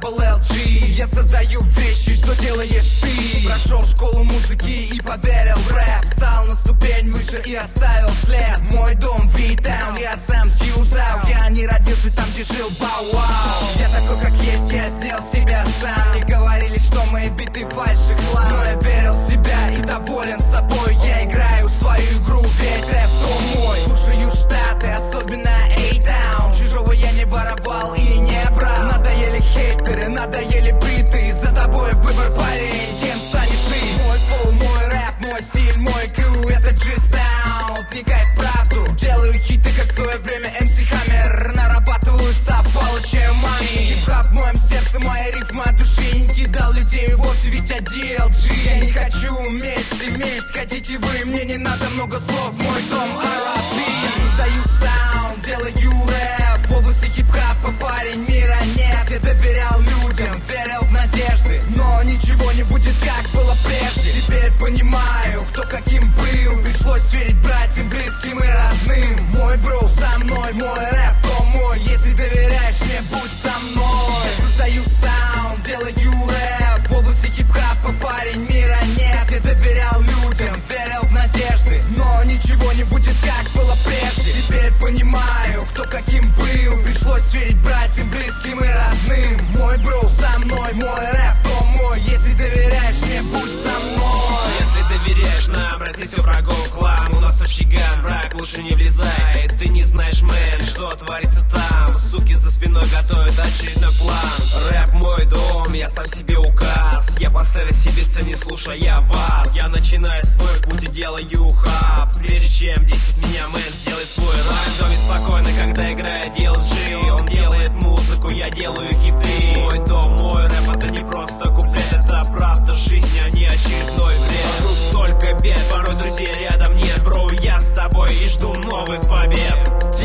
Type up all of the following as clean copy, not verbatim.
Double LG. Я создаю вещи, что делаешь ты. Прошел школу музыки и поверил в рэп. Встал на ступень выше и оставил след. Мой дом V-Town, я сам с Юзау. Я не родился там, где жил Бау-Вау. Я такой, как есть, я сделал себя сам. Мне говорили, что мои биты фальши хлам, но я верил в себя и доволен собой. Я играю свою игру, ведь рэп то мой. Слушаю Штаты, особенно A-Town. Чужого я не воровал и не брал. Надоели хейтеры, надоели биты. За тобой выбор, парень, кем станешь ты? Мой флоу, мой рэп, мой стиль, мой крю. Это G-Sound, вникай в правду. Делаю хиты, как в свое время MC Hammer. Нарабатываю став, получаю money. Хип-хап в моем сердце, моя рифма от души. Не кидал людей вовсе, ведь я DLG. Я не хочу месть и месть, хотите вы, мне не надо много слов. Мой дом R.I.P. Я создаю саунд, делаю рэп. В области хип-хапа, парень, мира нет. Я доверял людям, верил в надежды, но ничего не будет, как было прежде. Теперь понимаю, кто каким был. Пришлось верить братьям, близким и родным. Мой бро со мной, мой рэп то мой. Если доверяешь мне, будь со мной. Я создаю саунд, делаю рэп. В области хип-хапа, парень, мира нет. Я доверял людям, верил в надежды, но ничего не будет, как было прежде. Теперь понимаю, кто каким был. Пришлось верить братьям, близким и родным. Мой бро со мной, мой рэп то мой. Если доверяешь мне, будь со мной. Если доверяешь нам, разнесем врагов хлам. У нас общий ган, враг лучше не влезай. Ты не знаешь, мэн, что творится там. Суки за спиной готовят очередной план. Рэп мой дом, я сам себе указ. Я поставил себе цель, не слушая вас. Я начинаю свой путь и делаю хап. Прежде чем 10 меня, мэн, сделай свой рай. В доме спокойно, когда играет DLG. Он делает музыку, я делаю хиты. Мой дом, мой рэп, это не просто куплет. Это правда жизни, а не очередной бред. Вокруг столько бед, порой друзей рядом нет. Бро, я с тобой и жду новых побед.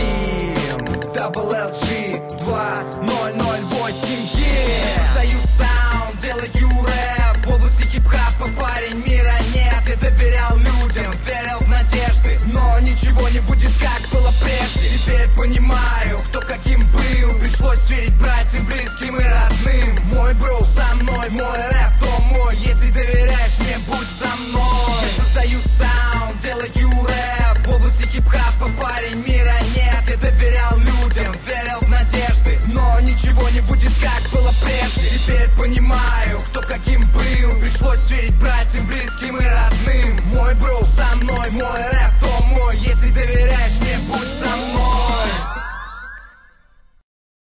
Team Double LG 2008 Я создаю саунд, делаю рэп. В области хип-хапа, парень, мира нет. Я доверял людям, верил в надежды, но ничего не будет, как было прежде. Теперь понимаю, кто каким был. Пришлось верить братьям, близким и родным. Мой бро со мной, мой рэп то мой. Если доверяешь мне, будь со мной. Я создаю саунд, делаю рэп. В области хип-хапа, парень, мира нет. Я доверял людям, верил в надежды, но ничего не будет, как было прежде. Теперь понимаю, кто каким был. Пришлось верить братьям, близким и родным. Мой бро со мной, мой рэп